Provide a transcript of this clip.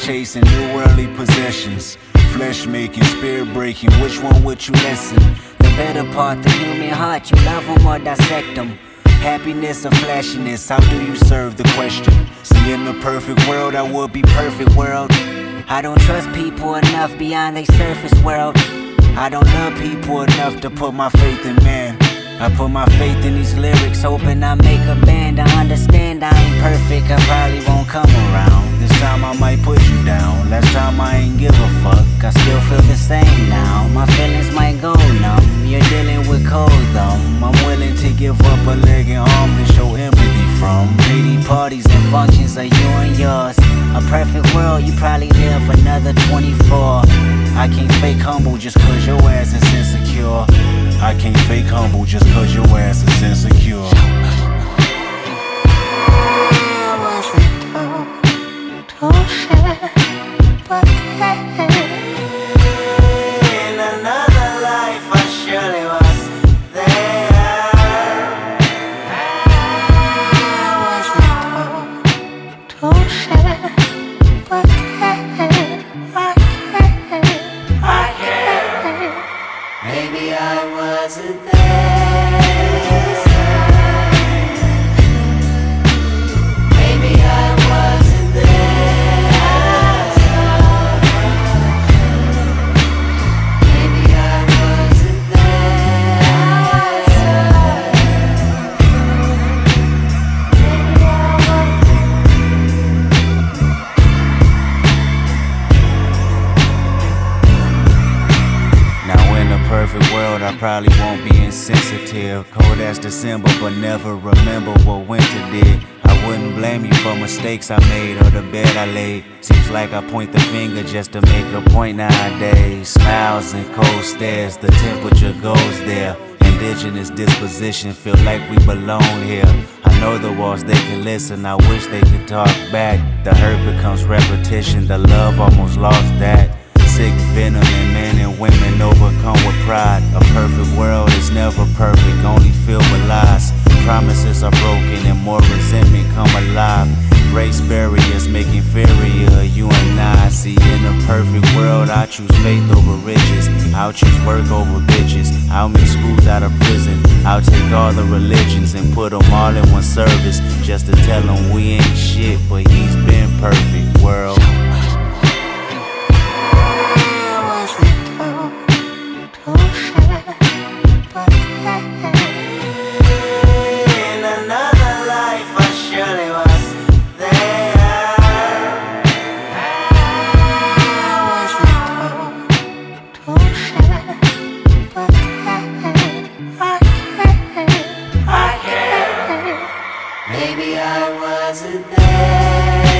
chasing new worldly possessions. Flesh making, spirit breaking, which one would you listen? The better part, the human heart, you love them or dissect them. Happiness or flashiness, how do you serve the question? See, in the perfect world, I would be perfect world. I don't trust people enough beyond their surface world. I don't love people enough to put my faith in man. I put my faith in these lyrics, hoping I make a band. I understand I ain't perfect, I probably won't come around. This time I might put you down. Last time I ain't give a fuck. I still feel the same now. My feelings might go numb. You're dealing with cold thumb. I'm willing to give up a leg and arm to show empathy from. Lady parties and functions are you and yours. A perfect world, you probably live another 24. I can't fake humble just cause your ass is insecure. I can't fake humble just cause your ass is insecure. I wasn't told to share, but in another life I surely was there. I wasn't told to share, but I can't. Maybe I wasn't there. Maybe I wasn't there. Maybe I wasn't Now in a perfect world, I probably won't be insensitive. Cold as December, but never remember what winter did. I wouldn't blame you for mistakes I made or the bed I laid. Seems like I point the finger just to make a point nowadays. Smiles and cold stares, the temperature goes there. Indigenous disposition, feel like we belong here. I know the walls, they can listen, I wish they could talk back. The hurt becomes repetition, the love almost lost that. Sick venom in men and women overcome with pride. A perfect world is never perfect, only filled with lies. Promises are broken and more resentment come alive. Race barriers make inferior you and I. See, in a perfect world, I choose faith over riches. I'll choose work over bitches. I'll make schools out of prison. I'll take all the religions and put them all in one service, just to tell them we ain't shit, but he's been perfect, world. Maybe I wasn't there.